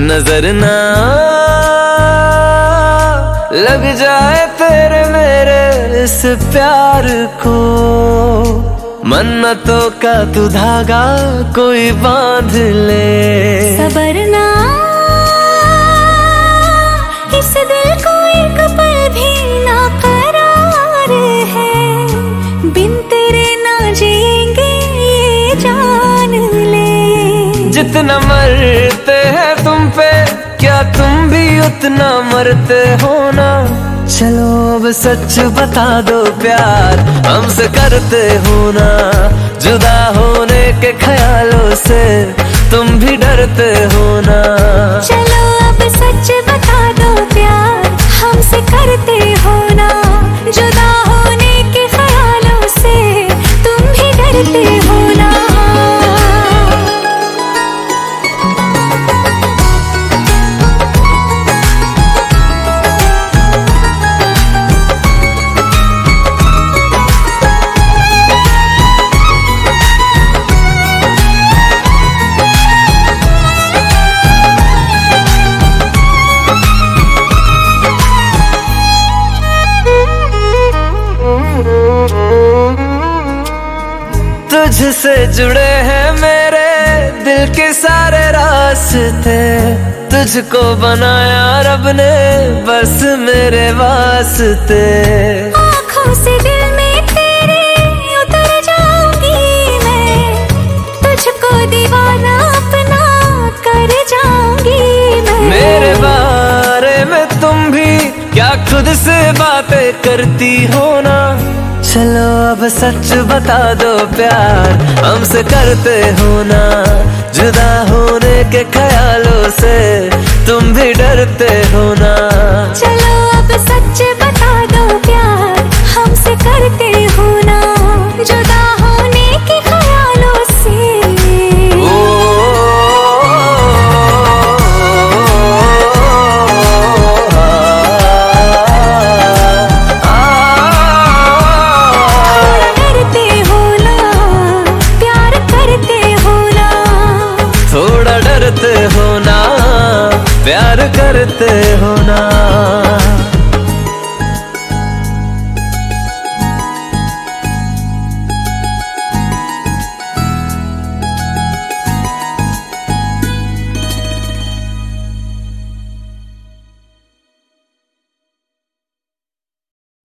नजर ना लग जाए तेरे मेरे इस प्यार को, मन्नतों का तू धागा कोई बांध ले। सबर ना इस दिल को एक पल भी ना करार है, बिन तेरे ना जिएंगे ये जान ले। जितना मरते हैं तुम पे क्या तुम भी उतना मरते हो ना। चलो अब सच बता दो प्यार हमसे करते हो ना। जुदा होने के ख्यालों से तुम भी डरते हो ना। चलो अब सच बता दो प्यार हमसे करते हो ना। जुदा होने के ख्यालों से तुम भी डरते हो ना। तुझसे जुड़े हैं मेरे दिल के सारे रास्ते, तुझको बनाया रब ने बस मेरे वास्ते। आँखों से दिल में तेरे उतर जाऊंगी मैं, तुझको दीवाना अपना कर जाऊंगी मैं। मेरे बारे में तुम भी क्या खुद से बातें करती हो ना। चलो अब सच बता दो प्यार हमसे करते हो ना। जुदा होने के ख्यालों से तुम भी डरते हो ना। चलो अब सच बता दो प्यार हमसे करते हो ना। जुदा होने के ख्यालों से डरते हो ना, प्यार करते